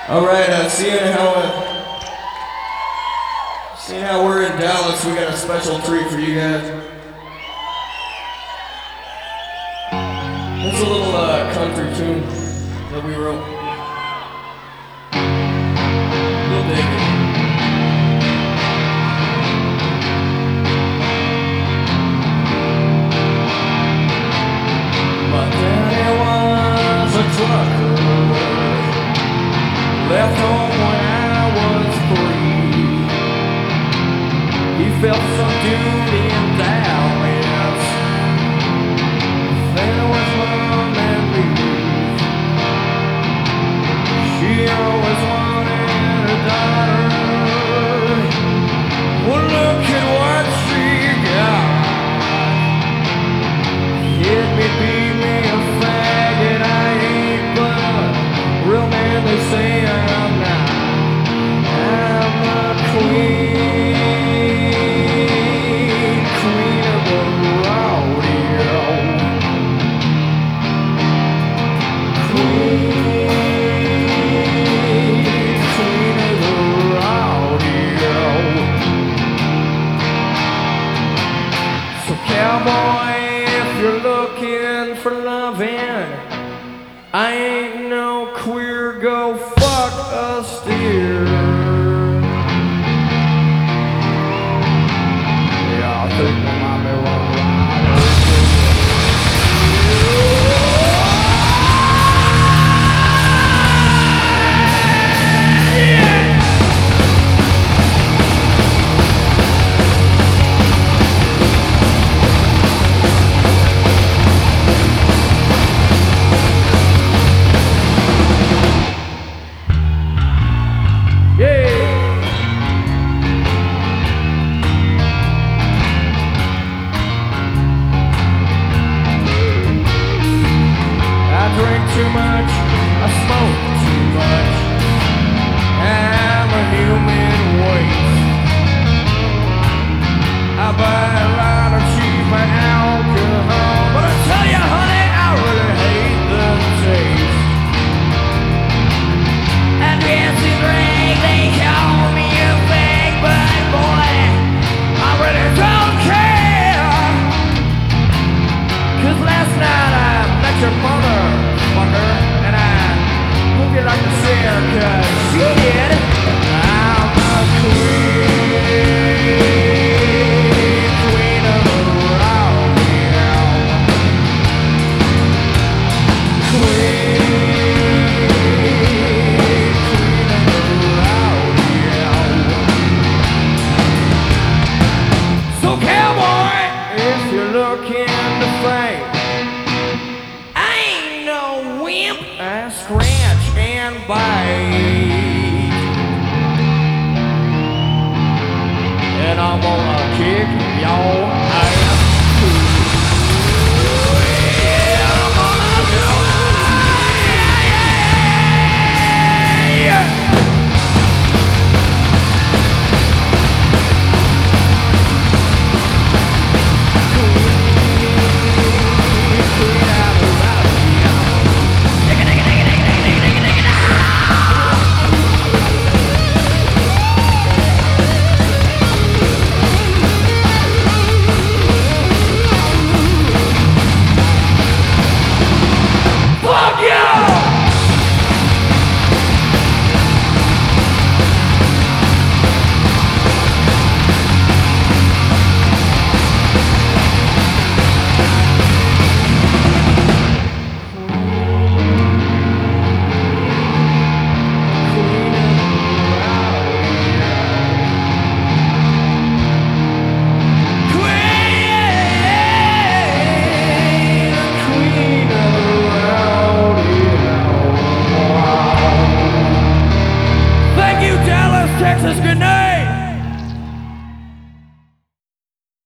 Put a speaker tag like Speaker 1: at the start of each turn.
Speaker 1: All right, seeing how we're in Dallas, we got a special treat for you guys. It's a little country tune that we wrote. You'll dig it. My daddy was a trucker, left home when I was 3. He felt some duty in Dallas, then it was mom and me. She always wanted a daughter. Well, look at what she got. Hit me, beat me, a faggot I ain't, but a real man they say I'm not. I'm a queen of the rodeo. Queen of the rodeo. So cowboy, if you're looking for loving, I ain't no queer, go fuck a steer. Yeah, I think that might be one too much, I smoke too much, I'm a human waste. I buy a lot of cheap alcohol, but I tell you honey, I really hate the taste. And Nancy Drake, they call me a fake, but boy, I really don't care. 'Cause last night I met your mother, and I hope you like to see her, 'cause she did. I'm a queen of the rodeo. Queen of the rodeo. So cowboy, if you're looking to fight, I scratch and bite, and I'm gonna kick y'all